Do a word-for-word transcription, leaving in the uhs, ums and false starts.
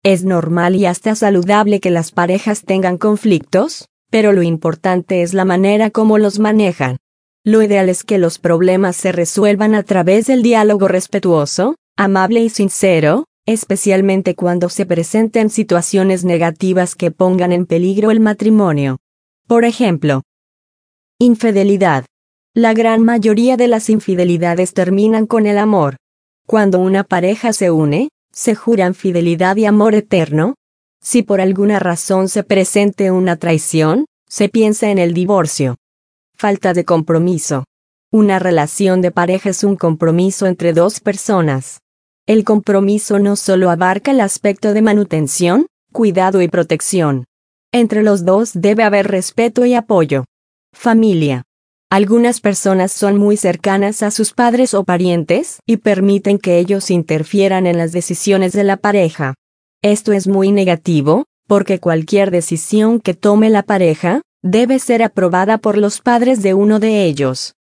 Es normal y hasta saludable que las parejas tengan conflictos, pero lo importante es la manera como los manejan. Lo ideal es que los problemas se resuelvan a través del diálogo respetuoso, amable y sincero, especialmente cuando se presenten situaciones negativas que pongan en peligro el matrimonio. Por ejemplo, infidelidad. La gran mayoría de las infidelidades terminan con el amor. Cuando una pareja se une, se juran fidelidad y amor eterno. Si por alguna razón se presente una traición, se piensa en el divorcio. Falta de compromiso. Una relación de pareja es un compromiso entre dos personas. El compromiso no solo abarca el aspecto de manutención, cuidado y protección. Entre los dos debe haber respeto y apoyo. Familia. Algunas personas son muy cercanas a sus padres o parientes y permiten que ellos interfieran en las decisiones de la pareja. Esto es muy negativo, porque cualquier decisión que tome la pareja debe ser aprobada por los padres de uno de ellos.